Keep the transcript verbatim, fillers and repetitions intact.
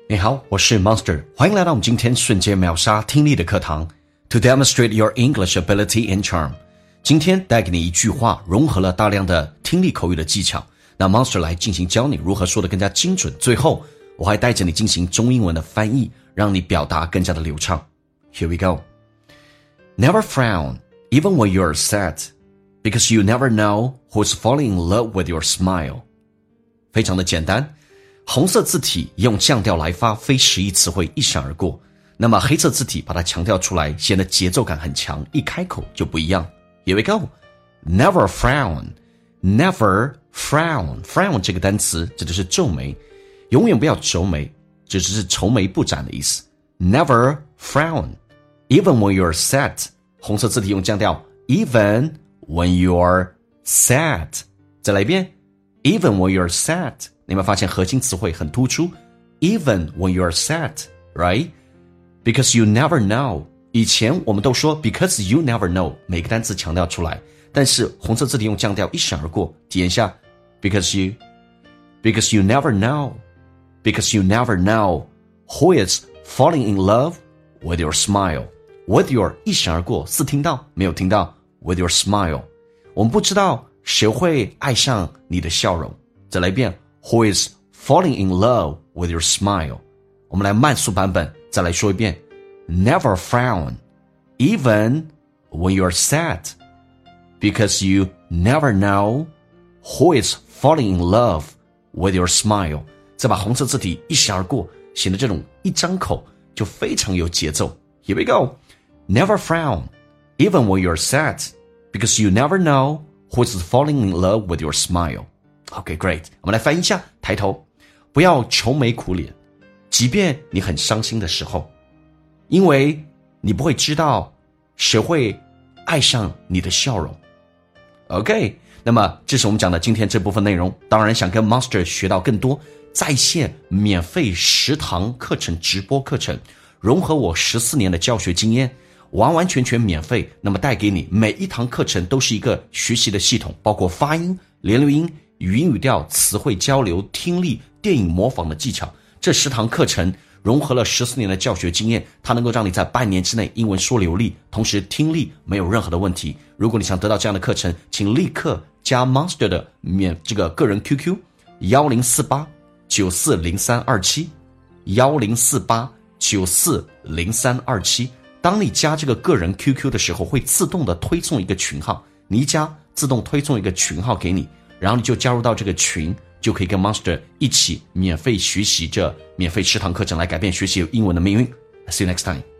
你好，我是 Monster， 欢迎来到我们今天瞬间秒杀听力的课堂 To demonstrate your English ability and charm。 今天带给你一句话，融合了大量的听力口语的技巧，那 Monster 来进行教你如何说得更加精准，最后我还带着你进行中英文的翻译，让你表达更加的流畅。 Here we go. Never frown, even when you're sad, because you never know who's falling in love with your smile. 非常的简单，红色字体用降调来发，非实义词汇一闪而过。那么黑色字体把它强调出来，显得节奏感很强，一开口就不一样。Here we go. Never frown. Never frown. Frown 这个单词指的是皱眉，永远不要皱眉，这只是愁眉不展的意思。Never frown. Even when you're sad. 红色字体用降调 even when you're sad. 再来一遍 even when you're sad. 你有没有发现核心词汇很突出 even when you're sad, right? Because you never know. 以前我们都说 because you never know, 每个单词强调出来，但是红色字体用降调一闪而过，体验一下 because you because you never know because you never know who is falling in love with your smile. With your 一闪而过，似听到没有听到 with your smile. 我们不知道谁会爱上你的笑容。再来一遍 who is falling in love with your smile. 我们来慢速版本再来说一遍 Never frown, even when you're sad, because you never know who is falling in love with your smile. 再把红色字体一闪而过，显得这种一张口就非常有节奏。Here we go. Never frown, even when you're sad, because you never know who is falling in love with your smile. Okay, great. 我们来翻译一下，抬头，不要愁眉苦脸，即便你很伤心的时候，因为你不会知道谁会爱上你的笑容。OK， 那么这是我们讲的今天这部分内容。当然想跟 Monster 学到更多在线免费十堂课程直播课程，融合我十四年的教学经验，完完全全免费，那么带给你每一堂课程都是一个学习的系统，包括发音、连流音、语音语调、词汇交流、听力、电影模仿的技巧。这十堂课程融合了十四年的教学经验，它能够让你在半年之内英文说流利，同时听力没有任何的问题。如果你想得到这样的课程，请立刻加 Monster 的免这个个人 Q Q 一零四八九四零三二七 一零四八九四零三二七。当你加这个个人 Q Q 的时候，会自动的推送一个群号，你一加自动推送一个群号给你，然后你就加入到这个群，就可以跟 Monster 一起免费学习这免费十堂课程，来改变学习英文的命运。See you next time.